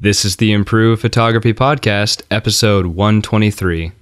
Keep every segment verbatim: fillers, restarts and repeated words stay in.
This is the Improve Photography Podcast, episode one twenty-three.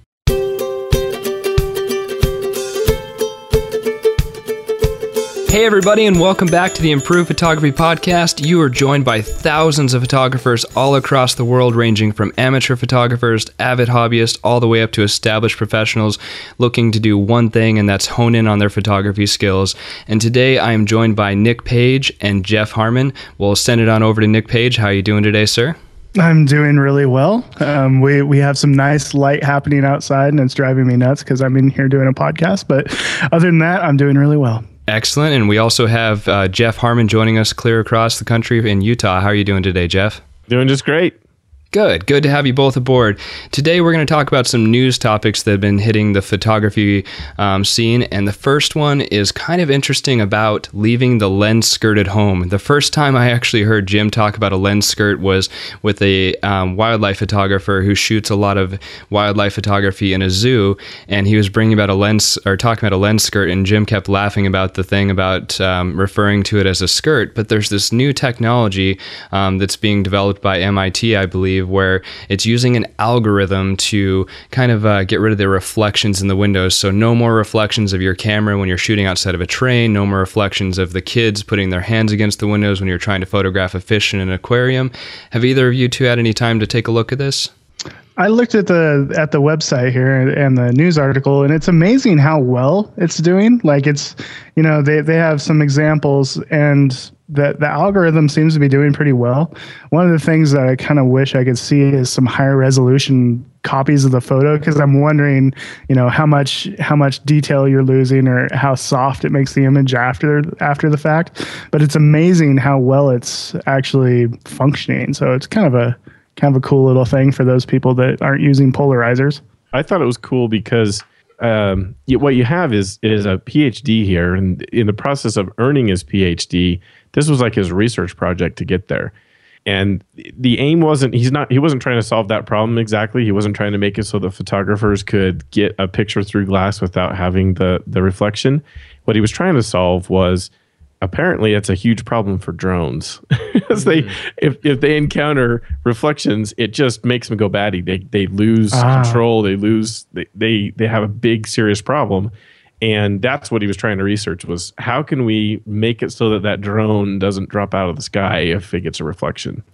Hey everybody, and welcome back to the Improve Photography Podcast. You are joined by thousands of photographers all across the world, ranging from amateur photographers, avid hobbyists, all the way up to established professionals looking to do one thing, and that's hone in on their photography skills. And today I am joined by Nick Page and Jeff Harmon. We'll send it on over to Nick Page. How are you doing today, sir? I'm doing really well. Um, we we have some nice light happening outside, and it's driving me nuts because I'm in here doing a podcast. But other than that, I'm doing really well. Excellent. And we also have uh, Jeff Harmon joining us clear across the country in Utah. How are you doing today, Jeff? Doing just great. Good. Good to have you both aboard. Today we're going to talk about some news topics that have been hitting the photography um, scene. And the first one is kind of interesting about leaving the lens skirt at home. The first time I actually heard Jim talk about a lens skirt was with a um, wildlife photographer who shoots a lot of wildlife photography in a zoo. And he was bringing about a lens or talking about a lens skirt. And Jim kept laughing about the thing about um, referring to it as a skirt. But there's this new technology um, that's being developed by M I T, I believe, where it's using an algorithm to kind of uh, get rid of the reflections in the windows. So no more reflections of your camera when you're shooting outside of a train, no more reflections of the kids putting their hands against the windows when you're trying to photograph a fish in an aquarium. Have either of you two had any time to take a look at this? I looked at the at the website here and the news article, and it's amazing how well it's doing. Like it's, you know, they, they have some examples, and the, the algorithm seems to be doing pretty well. One of the things that I kind of wish I could see is some higher resolution copies of the photo, because I'm wondering, you know, how much how much detail you're losing or how soft it makes the image after after the fact. But it's amazing how well it's actually functioning. So it's kind of a kind of a cool little thing for those people that aren't using polarizers. I thought it was cool because um, you, what you have is is a PhD here, and in the process of earning his PhD, this was like his research project to get there. And the aim wasn't, he's not, he wasn't trying to solve that problem exactly. He wasn't trying to make it so that photographers could get a picture through glass without having the the reflection. What he was trying to solve was, apparently it's a huge problem for drones. Because they, if, if they encounter reflections, it just makes them go batty. They they lose ah. control. They lose. They, they they have a big serious problem, and that's what he was trying to research, was how can we make it so that that drone doesn't drop out of the sky if it gets a reflection.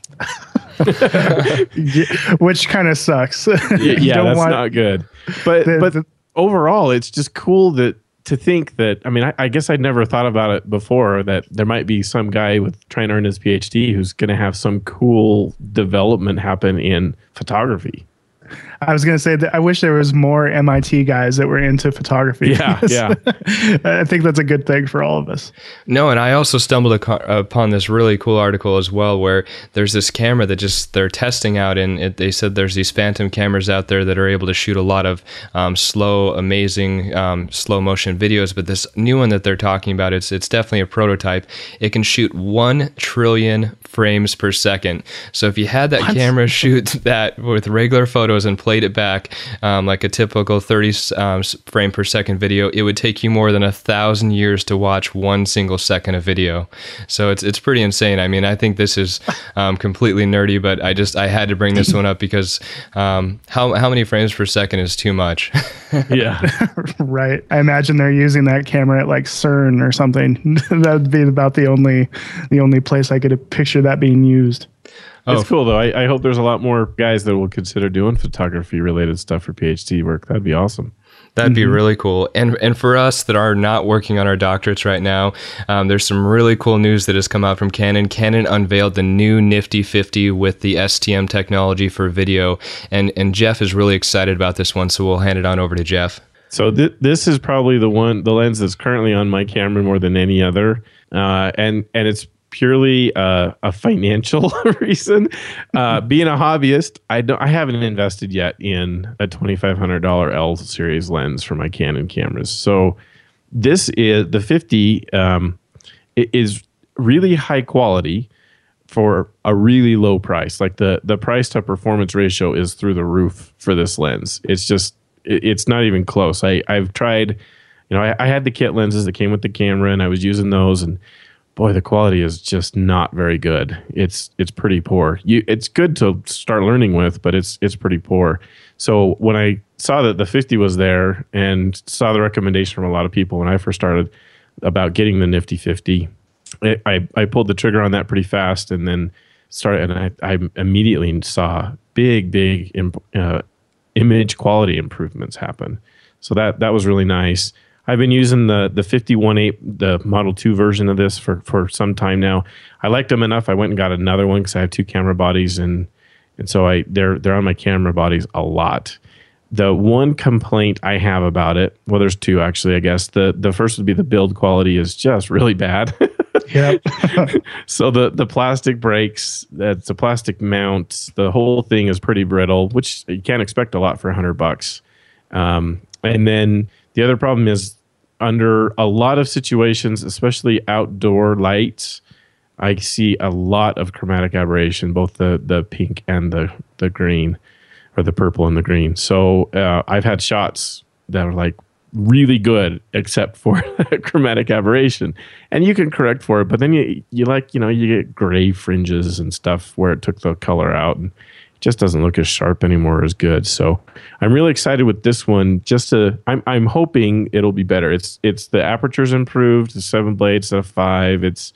Which kind of sucks. yeah, yeah that's want, not good. But the, but the, overall, it's just cool that. To think that, I mean, I, I guess I'd never thought about it before, that there might be some guy with trying to earn his PhD who's going to have some cool development happen in photography. I was going to say that I wish there was more M I T guys that were into photography. Yeah, yeah. I think that's a good thing for all of us. No, and I also stumbled ac- upon this really cool article as well, where there's this camera that just they're testing out, and it, they said there's these phantom cameras out there that are able to shoot a lot of um, slow, amazing, um, slow motion videos. But this new one that they're talking about, it's it's definitely a prototype. It can shoot one trillion frames per second. So if you had that what? camera shoot that with regular photos and played it back um, like a typical thirty um, frame per second video, it would take you more than a thousand years to watch one single second of video. So it's it's pretty insane. I mean, I think this is um, completely nerdy, but I just I had to bring this one up because um, how how many frames per second is too much? Yeah, right. I imagine they're using that camera at like CERN or something. That would be about the only the only place I could picture that being used. It's oh. cool, though. I, I hope there's a lot more guys that will consider doing photography-related stuff for PhD work. That'd be awesome. That'd be mm-hmm. really cool. And and for us that are not working on our doctorates right now, um, there's some really cool news that has come out from Canon. Canon unveiled the new Nifty fifty with the S T M technology for video. And, and Jeff is really excited about this one, so we'll hand it on over to Jeff. So th- this is probably the one, the lens that's currently on my camera more than any other. Uh, and, and it's purely uh, a financial reason. Uh, being a hobbyist, I don't, I haven't invested yet in a twenty-five hundred dollars L series lens for my Canon cameras. So this is the fifty um, it is really high quality for a really low price. Like the the price to performance ratio is through the roof for this lens. It's just it, it's not even close. I I've tried, you know, I, I had the kit lenses that came with the camera, and I was using those, and boy, the quality is just not very good. It's it's pretty poor. You, it's good to start learning with, but it's it's pretty poor. So when I saw that the fifty was there and saw the recommendation from a lot of people when I first started about getting the Nifty fifty, I, I, I pulled the trigger on that pretty fast and then started, and I, I immediately saw big, big imp, uh, image quality improvements happen. So that that was really nice. I've been using the the fifty-one eight, the Model two version of this for, for some time now. I liked them enough. I went and got another one because I have two camera bodies, and and so I they're they're on my camera bodies a lot. The one complaint I have about it, well, there's two actually, I guess. The the first would be the build quality is just really bad. Yep. So the the plastic breaks, that's a plastic mount. The whole thing is pretty brittle, which you can't expect a lot for a hundred bucks. Um, and then the other problem is under a lot of situations, especially outdoor lights, I see a lot of chromatic aberration, both the the pink and the the green, or the purple and the green. So uh, I've had shots that are like really good, except for chromatic aberration, and you can correct for it. But then you you like you know you get gray fringes and stuff where it took the color out, and it just doesn't look as sharp anymore, as good. So I'm really excited with this one. Just to I'm I'm hoping it'll be better. It's it's the aperture's improved, the seven blades instead of five. It's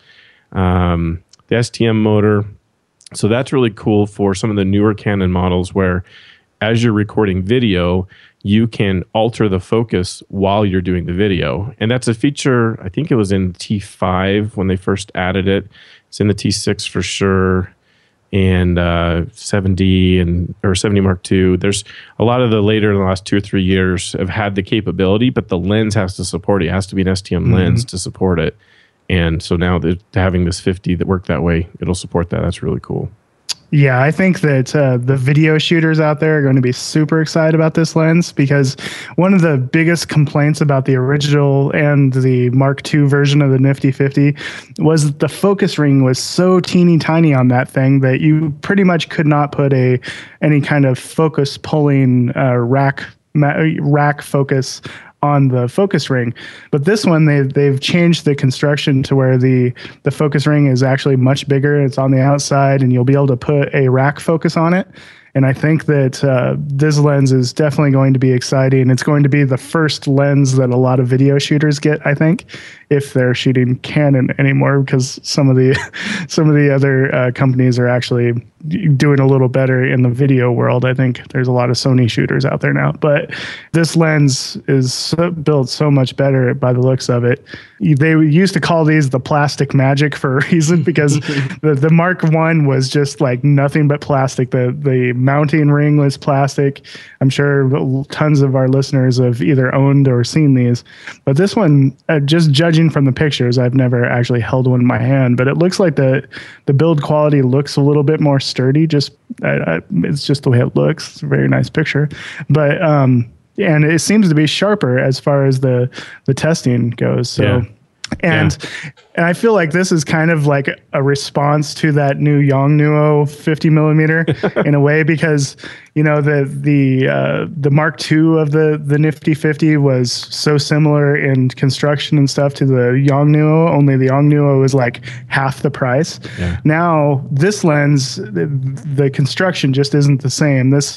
um, the S T M motor. So that's really cool for some of the newer Canon models where as you're recording video, you can alter the focus while you're doing the video. And that's a feature, I think it was in T five when they first added it. It's in the T six for sure, and uh, seven D and or seven D Mark two. There's a lot of the later in the last two or three years have had the capability, but the lens has to support it. It has to be an S T M mm-hmm. lens to support it. And so now that having this fifty that worked that way, it'll support that. That's really cool. Yeah, I think that uh, the video shooters out there are going to be super excited about this lens, because one of the biggest complaints about the original and the Mark two version of the Nifty fifty was that the focus ring was so teeny tiny on that thing that you pretty much could not put a any kind of focus pulling uh, rack rack focus on the focus ring. But this one, they they've changed the construction to where the the focus ring is actually much bigger. It's on the outside, and you'll be able to put a rack focus on it. And I think that uh, this lens is definitely going to be exciting. It's going to be the first lens that a lot of video shooters get, I think, if they're shooting Canon anymore, because some of the some of the other uh, companies are actually doing a little better in the video world. I think there's a lot of Sony shooters out there now, but this lens is so, built so much better by the looks of it. They used to call these the plastic magic for a reason, because the, the Mark one was just like nothing but plastic. The the mounting ring was plastic. I'm sure tons of our listeners have either owned or seen these, but this one, uh, just judging from the pictures, I've never actually held one in my hand, but it looks like the the build quality looks a little bit more sturdy. Just I, I, it's just the way it looks. It's a very nice picture, but um, and it seems to be sharper as far as the the testing goes. So. Yeah. And yeah. and I feel like this is kind of like a response to that new Yongnuo fifty millimeter in a way, because you know the the uh, the Mark two of the the Nifty fifty was so similar in construction and stuff to the Yongnuo. Only the Yongnuo was like half the price. Yeah. Now this lens, the, the construction just isn't the same. This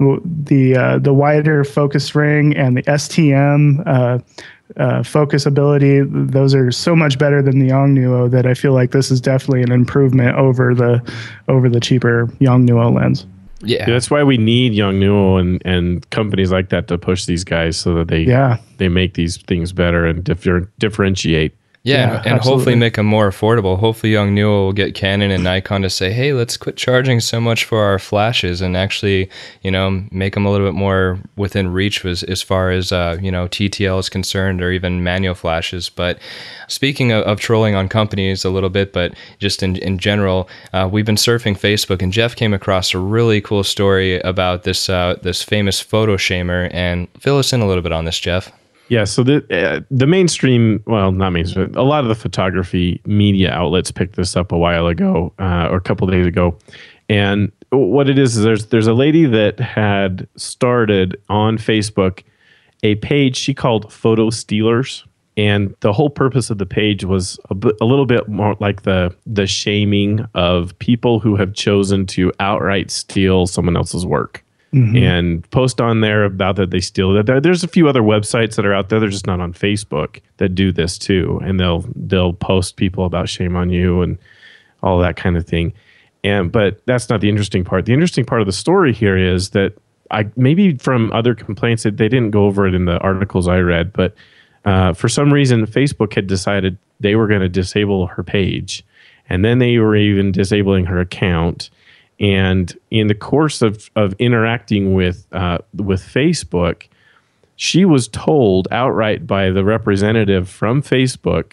the uh, the wider focus ring and the S T M. Uh, Uh, focus ability, those are so much better than the Yongnuo that I feel like this is definitely an improvement over the over the cheaper Yongnuo lens. Yeah, yeah, that's why we need Yongnuo and and companies like that to push these guys so that they yeah. they make these things better and differ, differentiate. Yeah, yeah, and, and hopefully make them more affordable. Hopefully Yongnuo will get Canon and Nikon to say, hey, let's quit charging so much for our flashes and actually, you know, make them a little bit more within reach as, as far as, uh, you know, T T L is concerned, or even manual flashes. But speaking of, of trolling on companies a little bit, but just in, in general, uh, we've been surfing Facebook, and Jeff came across a really cool story about this, uh, this famous photo shamer. And fill us in a little bit on this, Jeff. Yeah, so the uh, the mainstream, well, not mainstream, a lot of the photography media outlets picked this up a while ago, uh, or a couple of days ago. And what it is is there's there's a lady that had started on Facebook a page she called Photo Stealers, And the whole purpose of the page was a, bit, a little bit more like the the shaming of people who have chosen to outright steal someone else's work. Mm-hmm. And post on there about that they steal that. There's a few other websites that are out there. They're just not on Facebook that do this too. And they'll they'll post people about shame on you and all that kind of thing. And but that's not the interesting part. The interesting part of the story here is that I maybe from other complaints that they didn't go over it in the articles I read, but uh, for some reason Facebook had decided they were going to disable her page, and then they were even disabling her account. And in the course of of interacting with uh, with Facebook, she was told outright by the representative from Facebook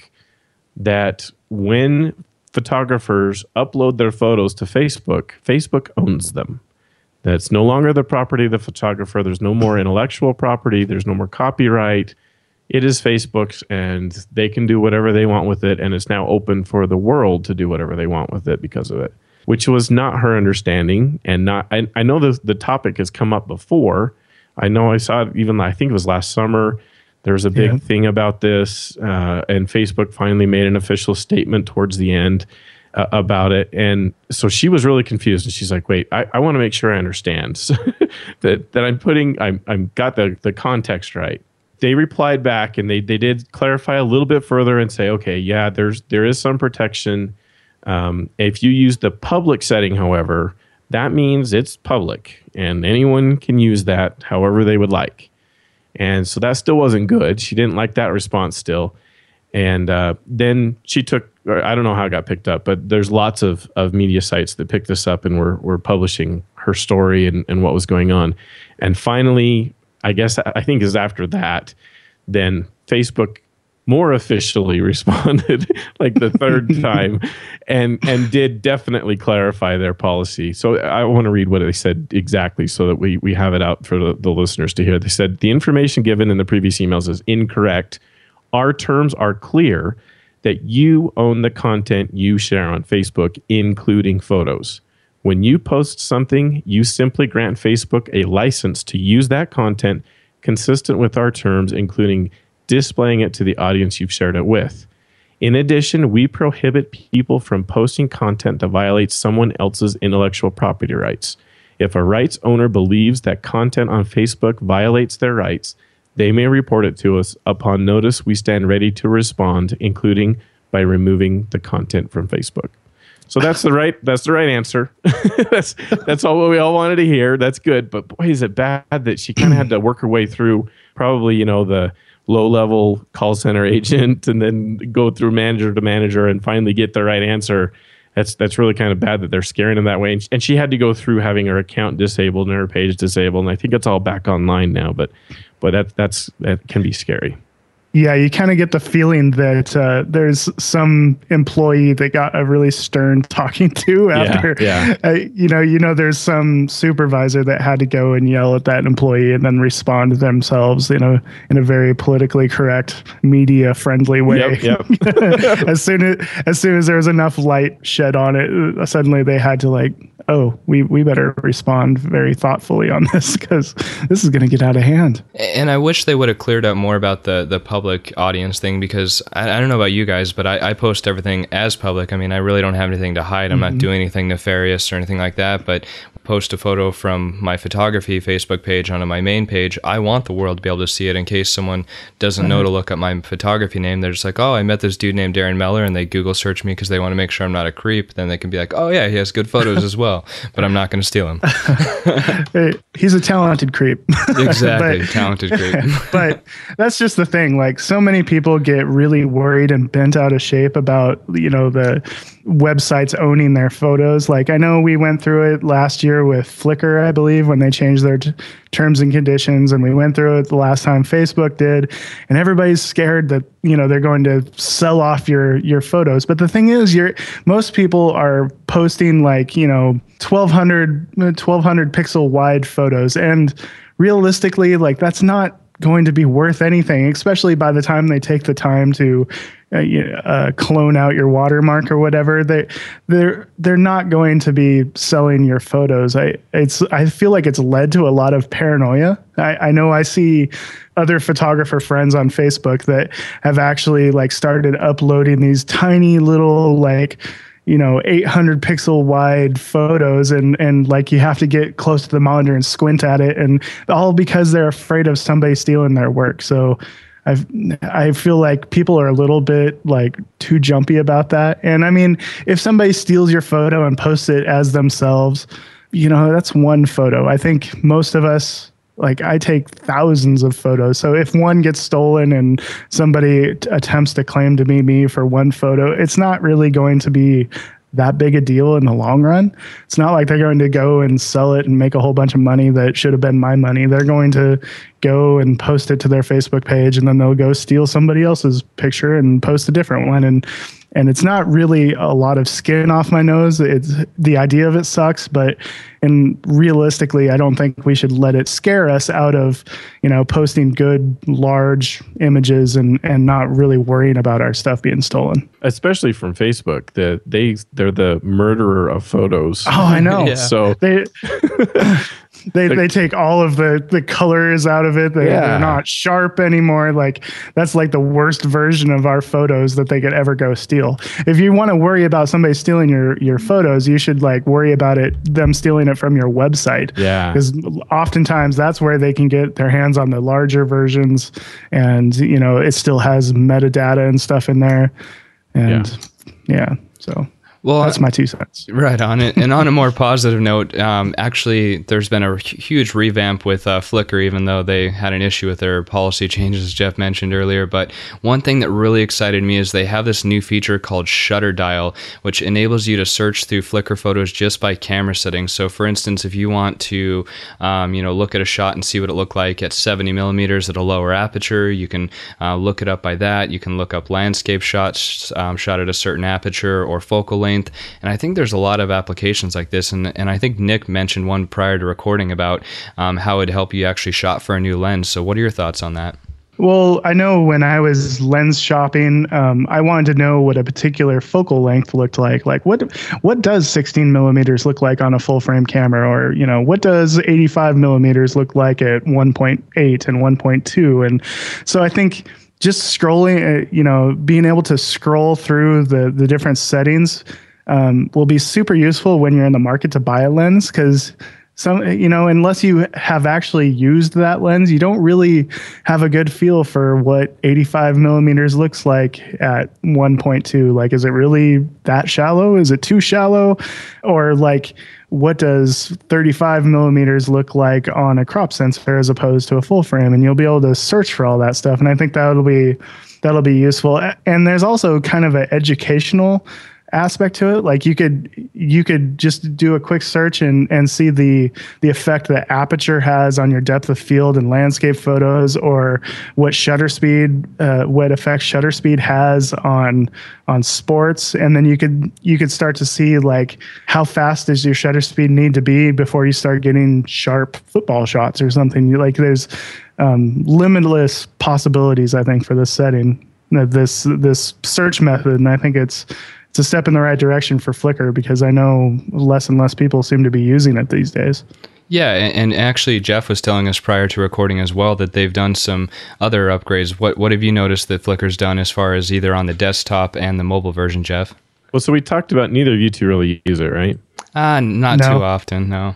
that when photographers upload their photos to Facebook, Facebook owns them. That's no longer the property of the photographer. There's no more intellectual property. There's no more copyright. It is Facebook's, and they can do whatever they want with it. And it's now open for the world to do whatever they want with it because of it, which was not her understanding. And not, I, I know the, the topic has come up before. I know I saw it even, I think it was last summer. There was a big yeah. thing about this, uh, and Facebook finally made an official statement towards the end uh, about it. And so she was really confused, and she's like, wait, I, I want to make sure I understand that, that I'm putting, I'm, I'm got the, the context right. They replied back, and they, they did clarify a little bit further and say, okay, yeah, there's there is some protection. Um, if you use the public setting, however, that means it's public, and anyone can use that however they would like. And so that still wasn't good. She didn't like that response still. And uh, then she took, or I don't know how it got picked up, but there's lots of, of media sites that picked this up and were, were publishing her story and, and what was going on. And finally, I guess I think is after that, then Facebook more officially responded like the third time and and did definitely clarify their policy. So I want to read what they said exactly so that we, we have it out for the, the listeners to hear. They said, the information given in the previous emails is incorrect. Our terms are clear that you own the content you share on Facebook, including photos. When you post something, you simply grant Facebook a license to use that content consistent with our terms, including displaying it to the audience you've shared it with. In addition, we prohibit people from posting content that violates someone else's intellectual property rights. If a rights owner believes that content on Facebook violates their rights, they may report it to us. Upon notice, we stand ready to respond, including by removing the content from Facebook. So that's the right that's the right answer. that's that's all what we all wanted to hear. That's good. But boy, is it bad that she kind of had to work her way through probably, you know, the low-level call center agent and then go through manager to manager and finally get the right answer. That's that's really kind of bad that they're scaring them that way. And, and she had to go through having her account disabled and her page disabled. And I think it's all back online now. But but that that's that can be scary. Yeah, you kind of get the feeling that uh, there's some employee that got a really stern talking to after, yeah, yeah. Uh, you know, you know, there's some supervisor that had to go and yell at that employee and then respond to themselves, you know, in a very politically correct, media friendly way. Yep, yep. as soon as as soon as there was enough light shed on it, uh, suddenly they had to like, oh, we we better respond very thoughtfully on this because this is going to get out of hand. And I wish they would have cleared up more about the the public audience thing, because I, I don't know about you guys, but I, I post everything as public. I mean, I really don't have anything to hide. I'm mm-hmm. not doing anything nefarious or anything like that, but post a photo from my photography Facebook page onto my main page. I want the world to be able to see it in case someone doesn't know to look up my photography name. They're just like, oh, I met this dude named Darren Meller, and they Google search me because they want to make sure I'm not a creep. Then they can be like, oh yeah, he has good photos as well, but I'm not going to steal him. Hey, he's a talented creep. Exactly, but, talented creep. But that's just the thing. Like, so many people get really worried and bent out of shape about, you know, the websites owning their photos. Like, I know we went through it last year with Flickr, I believe, when they changed their t- terms and conditions, and we went through it the last time Facebook did, and everybody's scared that, you know, they're going to sell off your your photos. But the thing is, you're most people are posting like, you know, twelve hundred pixel wide photos, and realistically, like, that's not going to be worth anything, especially by the time they take the time to uh, uh, clone out your watermark or whatever. They they're they're not going to be selling your photos. I it's I feel like it's led to a lot of paranoia. I, I know I see other photographer friends on Facebook that have actually like started uploading these tiny little like, you know, eight hundred pixel wide photos, and and like you have to get close to the monitor and squint at it, and all because they're afraid of somebody stealing their work. So I've, I feel like people are a little bit like too jumpy about that. And I mean, if somebody steals your photo and posts it as themselves, you know, that's one photo. I think most of us, like I take thousands of photos. So if one gets stolen and somebody t- attempts to claim to be me for one photo, it's not really going to be that big a deal in the long run. It's not like they're going to go and sell it and make a whole bunch of money that should have been my money. They're going to go and post it to their Facebook page, and then they'll go steal somebody else's picture and post a different one. And and it's not really a lot of skin off my nose. It's the idea of it sucks, but and realistically, I don't think we should let it scare us out of, you know, posting good, large images and and not really worrying about our stuff being stolen. Especially from Facebook, that they they're the murderer of photos. Oh, I know. Yeah. So They they they take all of the the colors out of it. They, Yeah. They're not sharp anymore. Like that's like the worst version of our photos that they could ever go steal. If you want to worry about somebody stealing your your photos, you should like worry about it them stealing it from your website. Yeah. Because oftentimes that's where they can get their hands on the larger versions, and you know it still has metadata and stuff in there. And yeah, so Well, that's my two cents. Right on it. And on a more positive note, um, actually, there's been a hu- huge revamp with uh, Flickr, even though they had an issue with their policy changes, as Jeff mentioned earlier. But one thing that really excited me is they have this new feature called Shutter Dial, which enables you to search through Flickr photos just by camera settings. So, for instance, if you want to, um, you know, look at a shot and see what it looked like at seventy millimeters at a lower aperture, you can uh, look it up by that. You can look up landscape shots um, shot at a certain aperture or focal length. And I think there's a lot of applications like this. And, and I think Nick mentioned one prior to recording about um, how it'd help you actually shop for a new lens. So what are your thoughts on that? Well, I know when I was lens shopping, um, I wanted to know what a particular focal length looked like. Like what what does sixteen millimeters look like on a full frame camera? Or, you know, what does eighty-five millimeters look like at one point eight and one point two? And so I think just scrolling, uh, you know, being able to scroll through the, the different settings um, will be super useful when you're in the market to buy a lens, because some, you know, unless you have actually used that lens, you don't really have a good feel for what eighty-five millimeters looks like at one point two. Like, is it really that shallow? Is it too shallow? Or like, what does thirty-five millimeters look like on a crop sensor as opposed to a full frame? And you'll be able to search for all that stuff. And I think that'll be, that'll be useful. And there's also kind of an educational aspect to it. Like you could you could just do a quick search and and see the the effect that aperture has on your depth of field and landscape photos, or what shutter speed uh, what effect shutter speed has on on sports. And then you could you could start to see like how fast does your shutter speed need to be before you start getting sharp football shots or something. You like there's um, limitless possibilities, I think, for this setting, uh, this this search method. And I think it's it's a step in the right direction for Flickr, because I know less and less people seem to be using it these days. Yeah, and actually Jeff was telling us prior to recording as well that they've done some other upgrades. What what have you noticed that Flickr's done as far as either on the desktop and the mobile version, Jeff? Well, so we talked about neither of you two really use it, right? Uh, not No. too often, no.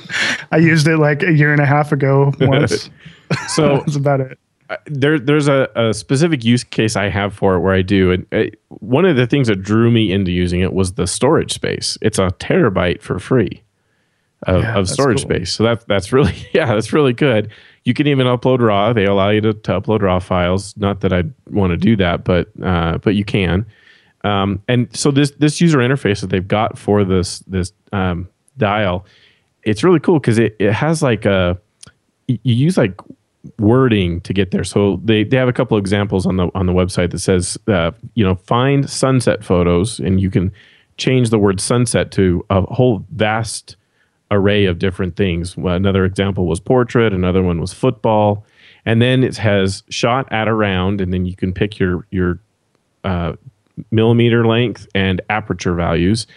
I used it like a year and a half ago once. So That's about it. Uh, there, there's a, a specific use case I have for it where I do. And uh, one of the things that drew me into using it was the storage space. It's a terabyte for free of, Yeah, of that's storage cool. space. So that, that's really, yeah, that's really good. You can even upload RAW. They allow you to, to upload RAW files. Not that I want to do that, but uh, but you can. Um, and so this this user interface that they've got for this this um, dial, it's really cool because it, it has like a, you use like wording to get there. So they, they have a couple of examples on the on the website that says, uh, you know, find sunset photos, and you can change the word sunset to a whole vast array of different things. Well, another example was portrait. Another one was football. And then it has shot at around, and then you can pick your your uh, millimeter length and aperture values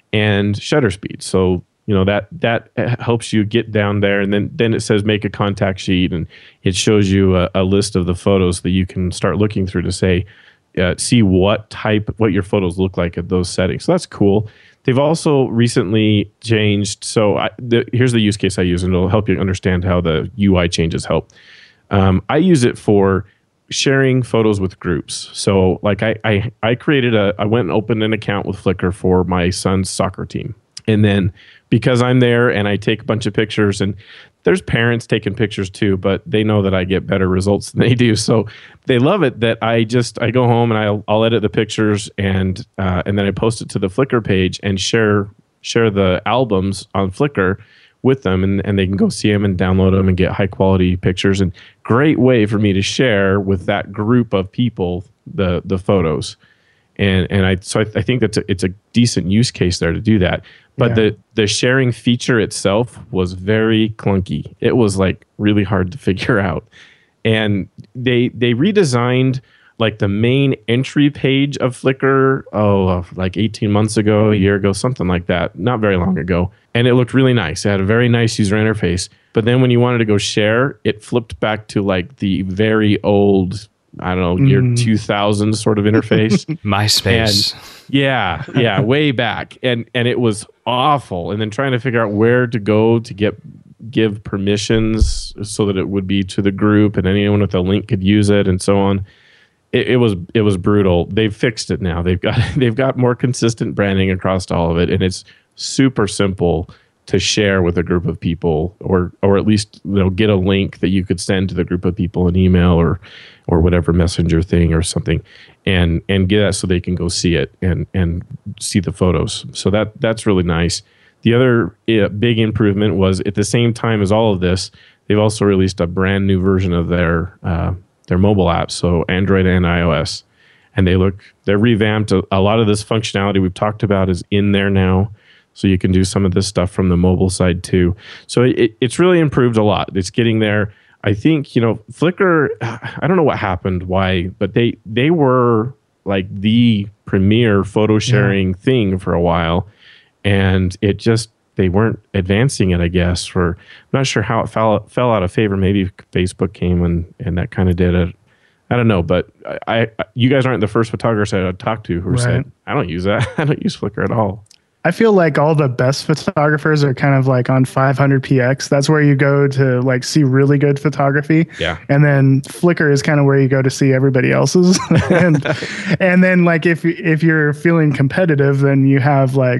and shutter speed. So you know that that helps you get down there, and then then it says make a contact sheet, and it shows you a, a list of the photos that you can start looking through to say uh, see what type what your photos look like at those settings. So that's cool. They've also recently changed. So I, the, here's the use case I use, and it'll help you understand how the U I changes help. Um, I use it for sharing photos with groups. So like I, I, I created a, I went and opened an account with Flickr for my son's soccer team. And then because I'm there and I take a bunch of pictures, and there's parents taking pictures too, but they know that I get better results than they do. So they love it that I just, I go home and I'll, I'll edit the pictures, and, uh, and then I post it to the Flickr page and share, share the albums on Flickr with them, and, and they can go see them and download them and get high quality pictures. And great way for me to share with that group of people the the photos. And and I so I, I think that's a, it's a decent use case there to do that. But yeah. the the sharing feature itself was very clunky. It was like really hard to figure out. And they they redesigned like the main entry page of Flickr, oh, like eighteen months ago, a year ago, something like that, not very long ago. And it looked really nice. It had a very nice user interface. But then when you wanted to go share, it flipped back to like the very old, I don't know, year mm. two thousand sort of interface. MySpace. And yeah, yeah, way back. And and it was awful. And then trying to figure out where to go to get give permissions so that it would be to the group and anyone with a link could use it and so on. It, it was it was brutal. They've fixed it now. They've got they've got more consistent branding across all of it, and it's super simple to share with a group of people, or or at least you know get a link that you could send to the group of people, an email or or whatever messenger thing or something, and and get that so they can go see it and and see the photos. So that that's really nice. The other uh, big improvement was at the same time as all of this, they've also released a brand new version of their uh, their mobile apps, so Android and iOS, and they look they're revamped. A, a lot of this functionality we've talked about is in there now. So you can do some of this stuff from the mobile side too. So it, it's really improved a lot. It's getting there. I think, you know, Flickr, I don't know what happened, why, but they they were like the premier photo sharing yeah. thing for a while. And it just, they weren't advancing it, I guess. For I'm not sure how it fell, fell out of favor. Maybe Facebook came and, and that kind of did it. I don't know, but I, I you guys aren't the first photographers I talked to who right. said, I don't use that. I don't use Flickr at all. I feel like all the best photographers are kind of like on five hundred P X. That's where you go to like see really good photography. Yeah. And then Flickr is kind of where you go to see everybody else's. and and then like if if you're feeling competitive, then you have like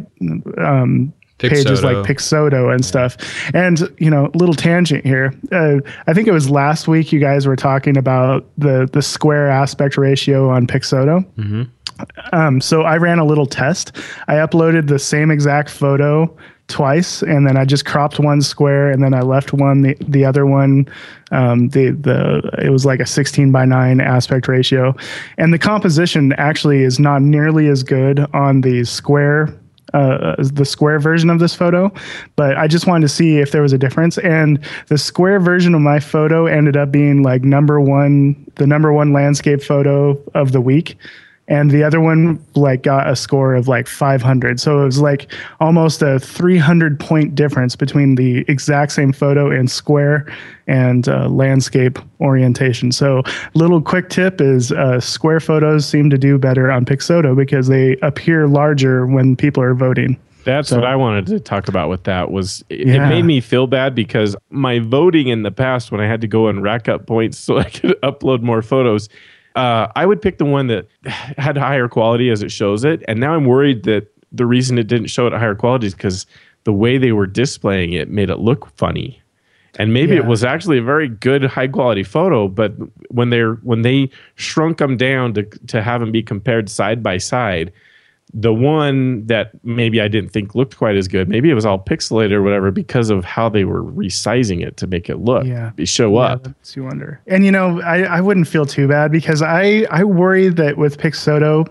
um, pages like Pixoto and stuff. And you know, little tangent here. Uh, I think it was last week you guys were talking about the the square aspect ratio on Pixoto. Mm-hmm. Um, so I ran a little test. I uploaded the same exact photo twice, and then I just cropped one square, and then I left one the the other one. Um, the the it was like a sixteen by nine aspect ratio, and the composition actually is not nearly as good on the square. Uh, the square version of this photo, but I just wanted to see if there was a difference. And the square version of my photo ended up being like number one, the number one landscape photo of the week. And the other one like got a score of like five hundred. So it was like almost a three hundred point difference between the exact same photo in square and uh, landscape orientation. So little quick tip is uh, square photos seem to do better on Pixoto because they appear larger when people are voting. That's so, what I wanted to talk about with that was it, yeah. it made me feel bad because my voting in the past when I had to go and rack up points so I could upload more photos, Uh, I would pick the one that had higher quality as it shows it. And now I'm worried that the reason it didn't show it at higher quality is because the way they were displaying it made it look funny. And maybe yeah. it was actually a very good high quality photo, but when they're when they shrunk them down to to have them be compared side by side, the one that maybe I didn't think looked quite as good, maybe it was all pixelated or whatever because of how they were resizing it to make it look, yeah. show yeah, up. Makes you wonder. And, you know, I, I wouldn't feel too bad because I, I worry that with Pixoto,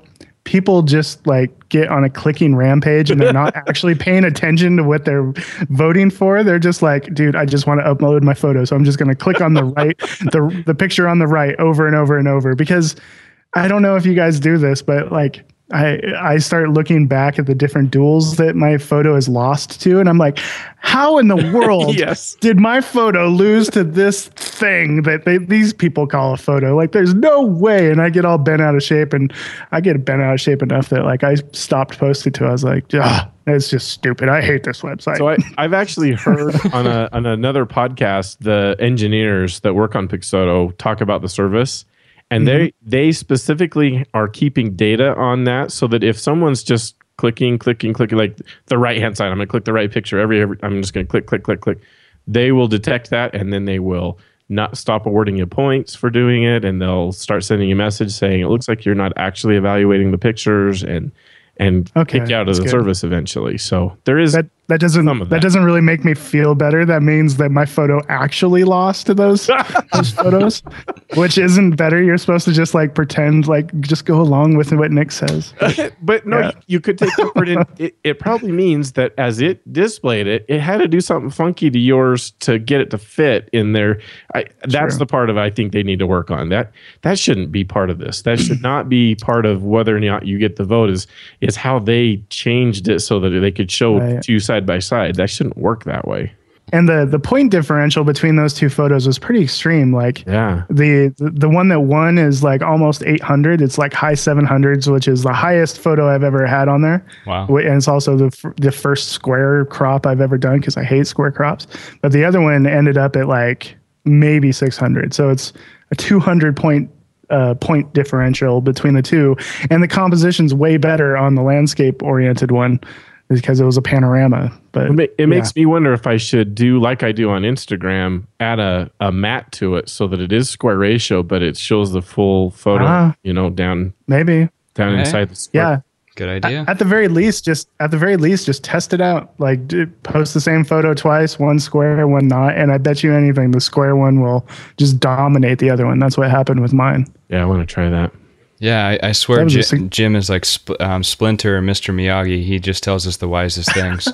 people just like get on a clicking rampage and they're not actually paying attention to what they're voting for. They're just like, dude, I just want to upload my photo. So I'm just going to click on the right, the, the picture on the right over and over and over, because I don't know if you guys do this, but like, I I start looking back at the different duels that my photo is lost to, and I'm like, how in the world yes. did my photo lose to this thing that they, these people call a photo? Like, there's no way. And I get all bent out of shape, and I get bent out of shape enough that like I stopped posting to. I was like, ah, it's just stupid. I hate this website. So I, I've actually heard on a on another podcast the engineers that work on Pixoto talk about the service. And mm-hmm. they they specifically are keeping data on that, so that if someone's just clicking, clicking, clicking, like the right hand side, I'm gonna click the right picture every, every I'm just gonna click, click, click, click. They will detect that, and then they will not stop awarding you points for doing it, and they'll start sending you a message saying it looks like you're not actually evaluating the pictures, and and okay, kick you out of the good. service eventually. So there is that that doesn't that, that doesn't really make me feel better. That means that my photo actually lost to those those photos, which isn't better. You're supposed to just like pretend, like just go along with what Nick says. But no, yeah. you, you could take comfort in it. It probably means that as it displayed it, it had to do something funky to yours to get it to fit in there. I, that's True. the part of it I think they need to work on. That that shouldn't be part of this. That should not be part of whether or not you get the vote. Is is how they changed it so that they could show right. two side by side. That shouldn't work that way. And the the point differential between those two photos was pretty extreme. Like yeah. the, the the one that won is like almost eight hundred. It's like high seven hundreds, which is the highest photo I've ever had on there. Wow. And it's also the the first square crop I've ever done, because I hate square crops. But the other one ended up at like maybe six hundred. So it's a two hundred point uh, point differential between the two. And the composition's way better on the landscape oriented one, because it was a panorama. But it, yeah. makes me wonder if I should do like I do on Instagram, add a, a matte to it so that it is square ratio, but it shows the full photo, ah, you know, down maybe down okay. inside the square. Yeah. Good idea. At, at the very least, just at the very least, just test it out. Like, do, post the same photo twice, one square, one not, and I bet you anything, the square one will just dominate the other one. That's what happened with mine. Yeah, I want to try that. Yeah, I, I swear Jim, Jim is like Sp- um, Splinter or Mister Miyagi. He just tells us the wisest things.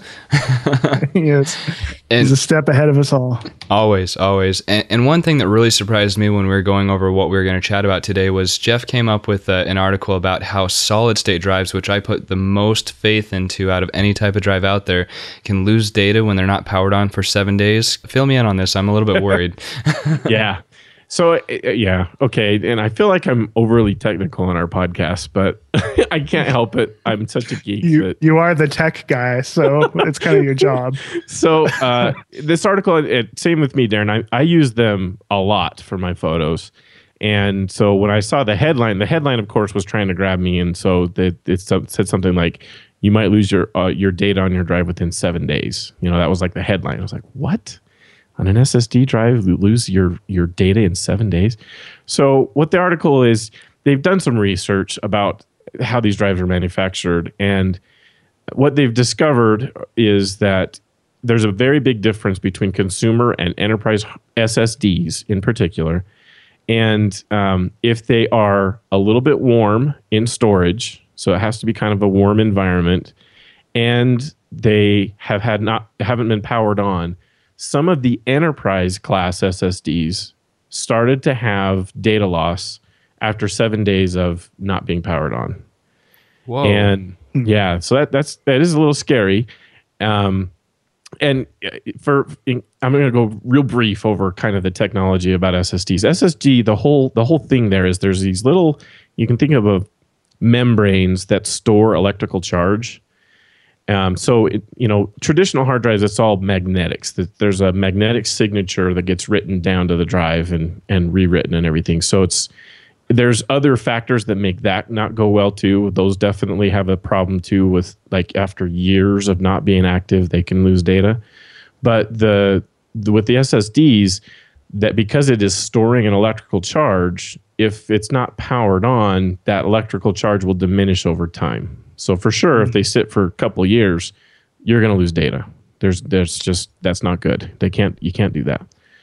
He is. And he's a step ahead of us all. Always, always. And, and one thing that really surprised me when we were going over what we were going to chat about today was Jeff came up with uh, an article about how solid-state drives, which I put the most faith into out of any type of drive out there, can lose data when they're not powered on for seven days. Fill me in on this. I'm a little bit worried. Yeah. So, uh, yeah, okay. And I feel like I'm overly technical on our podcast, but I can't help it. I'm such a geek. You, that... you are the tech guy, so it's kind of your job. So uh, this article, it, same with me, Darren. I, I use them a lot for my photos. And so when I saw the headline, the headline, of course, was trying to grab me. And so the, it said something like, you might lose your uh, your data on your drive within seven days. You know, that was like the headline. I was like, what? On an S S D drive, you lose your, your data in seven days. So what the article is, they've done some research about how these drives are manufactured. And what they've discovered is that there's a very big difference between consumer and enterprise S S Ds in particular. And um, if they are a little bit warm in storage, so it has to be kind of a warm environment, and they have had not haven't been powered on, some of the enterprise class S S Ds started to have data loss after seven days of not being powered on. Whoa. And yeah, so that that's that is a little scary. Um, and for I'm going to go real brief over kind of the technology about S S Ds. S S D, the whole the whole thing there is there's these little, you can think of a membranes that store electrical charge. Um, so, it, you know, traditional hard drives, it's all magnetics. There's a magnetic signature that gets written down to the drive and, and rewritten and everything. So it's there's other factors that make that not go well too. Those definitely have a problem too with, like, after years of not being active, they can lose data. But the, the with the S S Ds, that because it is storing an electrical charge, if it's not powered on, that electrical charge will diminish over time. So for sure, mm-hmm. if they sit for a couple of years, you're going to lose data. There's, there's just that's not good. They can't, you can't do that.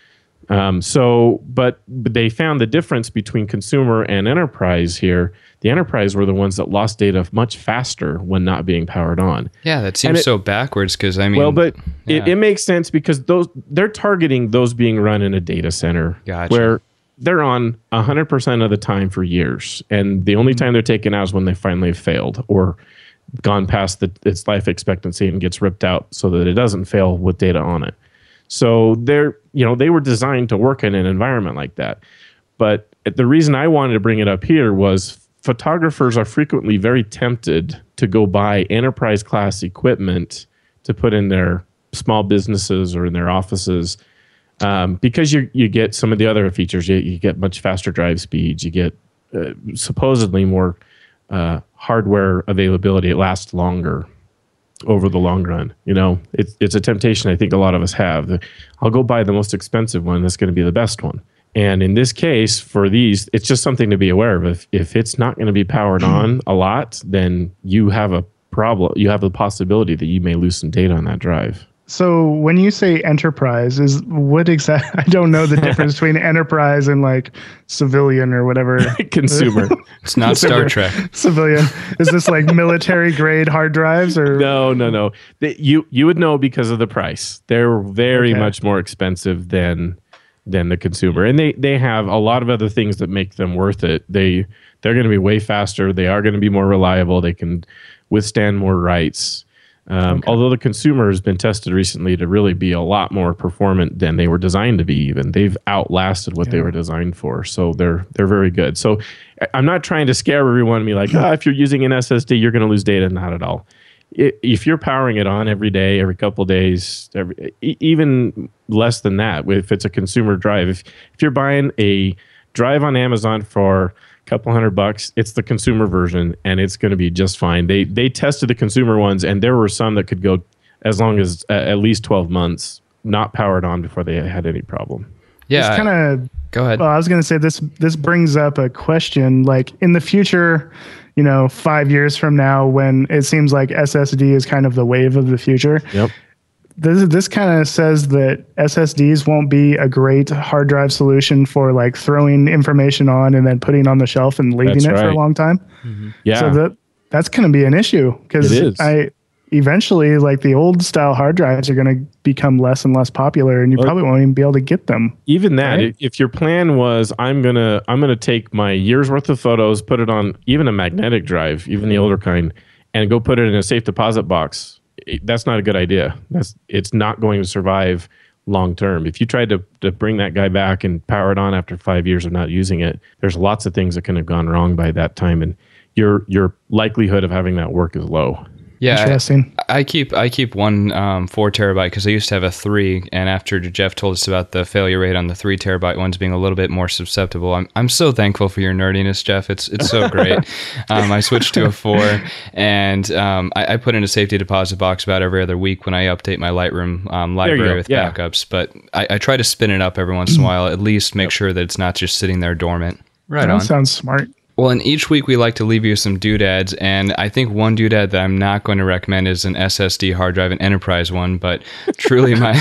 Um, so, but, but they found the difference between consumer and enterprise here. The enterprise were the ones that lost data much faster when not being powered on. Yeah, that seems it, so backwards because, I mean... Well, but yeah. it, it makes sense because those they're targeting those being run in a data center Gotcha. where they're on one hundred percent of the time for years. And the only time they're taken out is when they finally have failed or gone past the, its life expectancy and gets ripped out so that it doesn't fail with data on it. So they're, you know, they were designed to work in an environment like that. But the reason I wanted to bring it up here was photographers are frequently very tempted to go buy enterprise class equipment to put in their small businesses or in their offices um, because you you get some of the other features. You, you get much faster drive speeds. You get uh, supposedly more uh, hardware availability. It lasts longer over the long run. You know, it's it's a temptation I think a lot of us have. I'll go buy the most expensive one. That's going to be the best one. And in this case, for these, it's just something to be aware of. If if it's not going to be powered on a lot, then you have a problem. You have the possibility that you may lose some data on that drive. So when you say enterprise, is what exactly? I don't know the difference between enterprise and like civilian or whatever. Consumer. It's not Star Trek. Civilian. Is this like military grade hard drives or? No, no, no. They, you you would know because of the price. They're very Okay. much more expensive than than the consumer, and they they have a lot of other things that make them worth it. They they're going to be way faster. They are going to be more reliable. They can withstand more writes. Um, Okay. Although the consumer has been tested recently to really be a lot more performant than they were designed to be. Even they've outlasted what Yeah. they were designed for. So they're they're very good. So I- I'm not trying to scare everyone and be like, ah, if you're using an S S D, you're going to lose data. Not at all. I- If you're powering it on every day, every couple of days, every, e- even less than that, if it's a consumer drive, if if you're buying a drive on Amazon for couple hundred bucks, it's the consumer version and it's going to be just fine. They they tested the consumer ones and there were some that could go as long as uh, at least twelve months not powered on before they had any problem. Yeah. It's kind of. Go ahead. Well, I was going to say this. This brings up a question. Like in the future, you know, five years from now, when it seems like S S D is kind of the wave of the future. Yep. This this kind of says that S S Ds won't be a great hard drive solution for like throwing information on and then putting on the shelf and leaving That's it for a right. long time. Yeah. So that that's going to be an issue because It is. I eventually like the old style hard drives are going to become less and less popular, and you Well, probably won't even be able to get them. Even that, Right. if your plan was I'm gonna I'm gonna take my year's worth of photos, put it on even a magnetic drive, even the older kind, and go put it in a safe deposit box, it- that's not a good idea. That's it's not going to survive long term. If you tried to to bring that guy back and power it on after five years of not using it, there's lots of things that can have gone wrong by that time, and your your likelihood of having that work is low. Yeah, Interesting. I, I keep I keep one um, four terabyte because I used to have a three, and after Jeff told us about the failure rate on the three terabyte ones being a little bit more susceptible, I'm I'm so thankful for your nerdiness, Jeff. It's it's so great. um, I switched to a four, and um, I, I put in a safety deposit box about every other week when I update my Lightroom um, you library go. with Yeah. backups. But I, I try to spin it up every once in a while, at least make sure that it's not just sitting there dormant. Right That on. sounds smart. Well, and each week we like to leave you some doodads, and I think one doodad that I'm not going to recommend is an S S D hard drive, an enterprise one, but truly my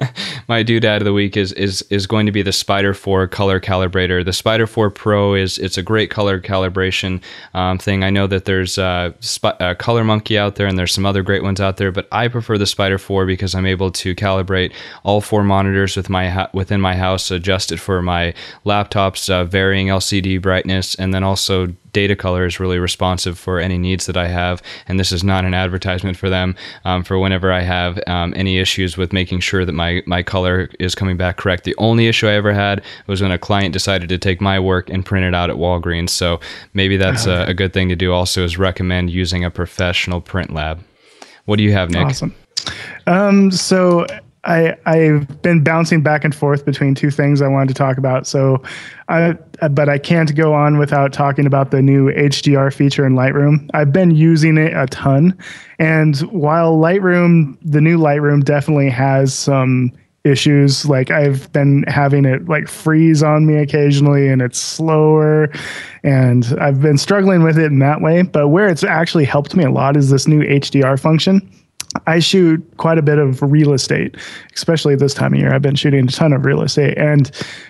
my doodad of the week is is is going to be the Spider four color calibrator. The Spider four Pro is it's a great color calibration um, thing. I know that there's uh, Sp- uh, Color Monkey out there, and there's some other great ones out there, but I prefer the Spider four because I'm able to calibrate all four monitors with my ha- within my house, adjust it for my laptop's uh, varying L C D brightness, and then also Data Color is really responsive for any needs that I have, and this is not an advertisement for them. Um, for whenever I have um, any issues with making sure that my my color is coming back correct. The only issue I ever had was when a client decided to take my work and print it out at Walgreens. So maybe that's a, a good thing to do. Also, is recommend using a professional print lab. What do you have, Nick? Awesome. Um, so I I've been bouncing back and forth between two things I wanted to talk about. So, I but I can't go on without talking about the new H D R feature in Lightroom. I've been using it a ton, and while Lightroom, the new Lightroom definitely has some issues. Like I've been having it like freeze on me occasionally, and it's slower, and I've been struggling with it in that way. But where it's actually helped me a lot is this new H D R function. I shoot quite a bit of real estate, especially this time of year. I've been shooting a ton of real estate, and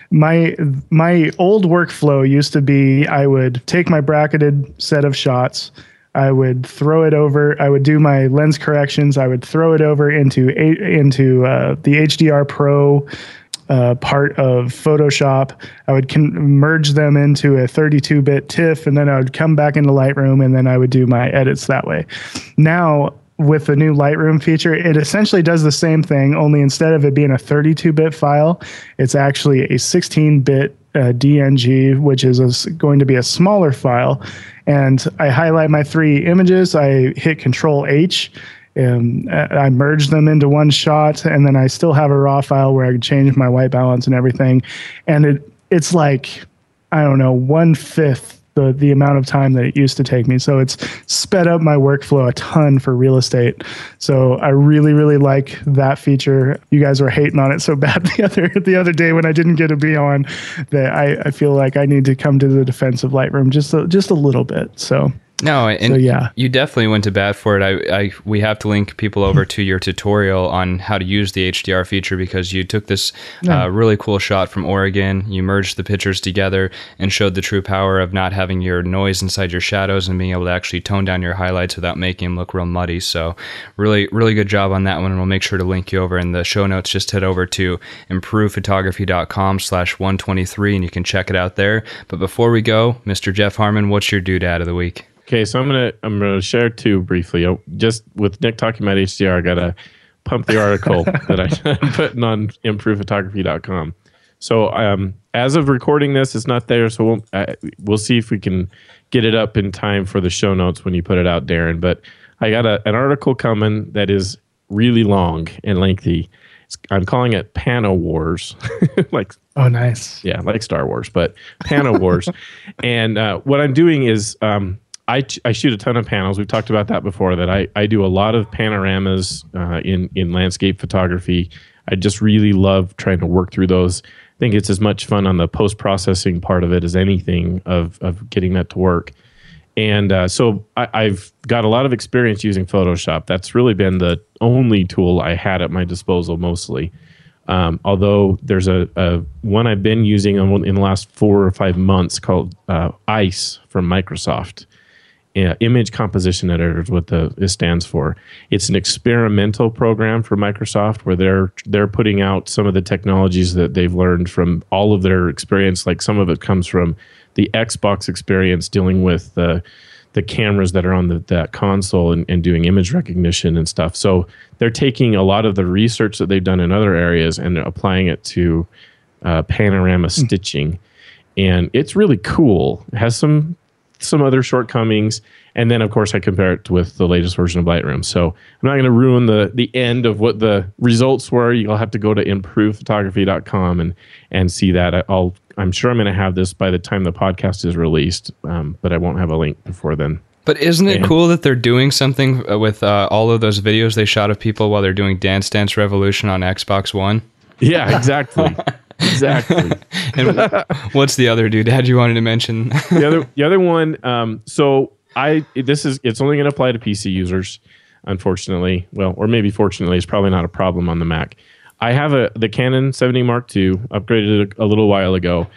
my my old workflow used to be I would take my bracketed set of shots, I would throw it over, I would do my lens corrections, I would throw it over into into uh, the H D R Pro uh, part of Photoshop. I would con- merge them into a thirty-two bit TIFF, and then I would come back into Lightroom, and then I would do my edits that way. Now, with the new Lightroom feature, it essentially does the same thing, only instead of it being a thirty-two bit file, it's actually a sixteen bit uh, D N G, which is a, going to be a smaller file. And I highlight my three images, I hit Control H, and I merge them into one shot, and then I still have a raw file where I can change my white balance and everything. And it it's like, I don't know, one-fifth the the amount of time that it used to take me. So it's sped up my workflow a ton for real estate. So I really, really like that feature. You guys were hating on it so bad the other the other day when I didn't get to be on, that I, I feel like I need to come to the defense of Lightroom just a, just a little bit. So No, and so, yeah. you definitely went to bat for it. I, I, we have to link people over to your tutorial on how to use the H D R feature, because you took this Yeah. uh, really cool shot from Oregon. You merged the pictures together and showed the true power of not having your noise inside your shadows and being able to actually tone down your highlights without making them look real muddy. So really, really good job on that one. And we'll make sure to link you over in the show notes. Just head over to improvephotography.com slash 123 and you can check it out there. But before we go, Mister Jeff Harmon, what's your doodad of the week? Okay, so I'm gonna I'm gonna share two briefly. Oh, just with Nick talking about H D R, I gotta pump the article that I, I'm putting on improve photography dot com. So um, as of recording this, it's not there. So we'll uh, we'll see if we can get it up in time for the show notes when you put it out, Darren. But I got a, an article coming that is really long and lengthy. It's, I'm calling it Pano Wars, like Oh, nice. yeah, like Star Wars, but Pano Wars. And uh, what I'm doing is um, I, I shoot a ton of panels. We've talked about that before, that I, I do a lot of panoramas uh, in, in landscape photography. I just really love trying to work through those. I think it's as much fun on the post-processing part of it as anything of, of getting that to work. And uh, so I, I've got a lot of experience using Photoshop. That's really been the only tool I had at my disposal mostly. Um, although there's a, a one I've been using in the last four or five months called uh, ICE from Microsoft. Uh, Image Composition Editor is what the it stands for. It's an experimental program for Microsoft where they're they're putting out some of the technologies that they've learned from all of their experience. Like some of it comes from the Xbox experience dealing with the the cameras that are on the, that console and, and doing image recognition and stuff. So they're taking a lot of the research that they've done in other areas and they're applying it to uh, panorama mm. stitching. And it's really cool. It has some some other shortcomings, and then of course I compare it with the latest version of Lightroom. So I'm not going to ruin the the end of what the results were. You'll have to go to improve photography dot com and and see that. I'll I'm sure I'm going to have this by the time the podcast is released, um, but I won't have a link before then. But isn't it and, cool that they're doing something with uh, all of those videos they shot of people while they're doing Dance Dance Revolution on Xbox One? Yeah, exactly. Exactly. And what's the other dude Dad you wanted to mention? the other the other one, um, so I this is it's only going to apply to P C users, unfortunately. Well, or maybe fortunately, it's probably not a problem on the Mac. I have a the Canon seventy Mark two, upgraded it a, a little while ago,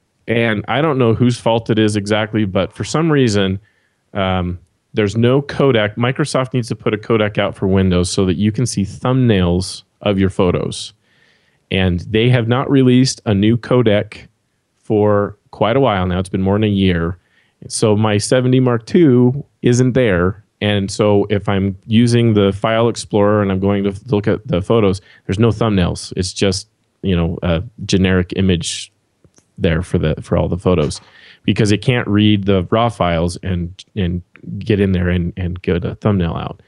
and I don't know whose fault it is exactly, but for some reason, um, there's no codec. Microsoft needs to put a codec out for Windows so that you can see thumbnails of your photos. And they have not released a new codec for quite a while now. It's been more than a year. So my seventy Mark two isn't there. And so if I'm using the File Explorer and I'm going to look at the photos, there's no thumbnails. It's just, you know, a generic image there for the for all the photos, because it can't read the raw files and and get in there and, and get a thumbnail out.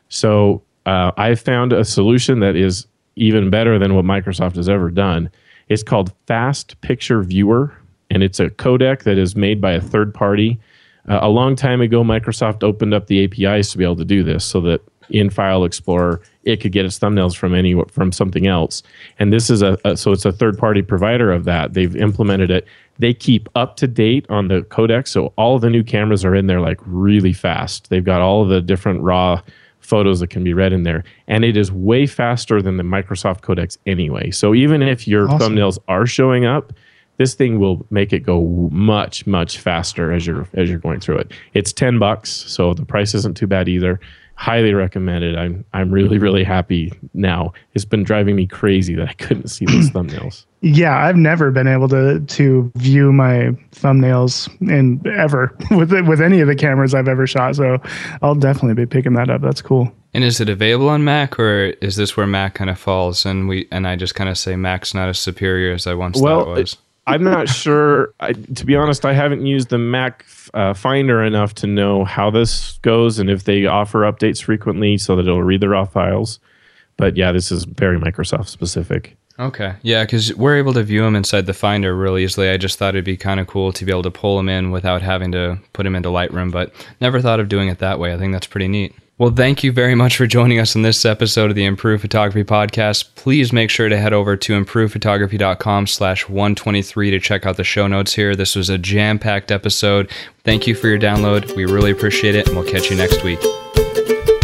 So uh, I found a solution that is even better than what Microsoft has ever done. It's called Fast Picture Viewer, and it's a codec that is made by a third party. Uh, a long time ago, Microsoft opened up the A P Is to be able to do this, so that in File Explorer it could get its thumbnails from any from something else. And this is a, a so it's a third party provider of that. They've implemented it. They keep up to date on the codec, so all of the new cameras are in there like really fast. They've got all of the different raw photos that can be read in there. And it is way faster than the Microsoft codecs anyway. So even if your awesome. thumbnails are showing up, this thing will make it go much, much faster as you're as you're going through it. It's ten bucks, so the price isn't too bad either. Highly recommended. I'm I'm really, really happy now. It's been driving me crazy that I couldn't see those thumbnails. Yeah, I've never been able to to view my thumbnails in ever with with any of the cameras I've ever shot. So I'll definitely be picking that up. That's cool. And is it available on Mac, or is this where Mac kind of falls and we and I just kind of say Mac's not as superior as I once well, thought it was? I'm not sure. I, to be honest, I haven't used the Mac uh, Finder enough to know how this goes and if they offer updates frequently so that it'll read the raw files. But yeah, this is very Microsoft specific. Okay. Yeah, because we're able to view them inside the Finder really easily. I just thought it'd be kind of cool to be able to pull them in without having to put them into Lightroom, but never thought of doing it that way. I think that's pretty neat. Well, thank you very much for joining us in this episode of the Improved Photography Podcast. Please make sure to head over to improvephotography.com slash 123 to check out the show notes here. This was a jam-packed episode. Thank you for your download. We really appreciate it, and we'll catch you next week.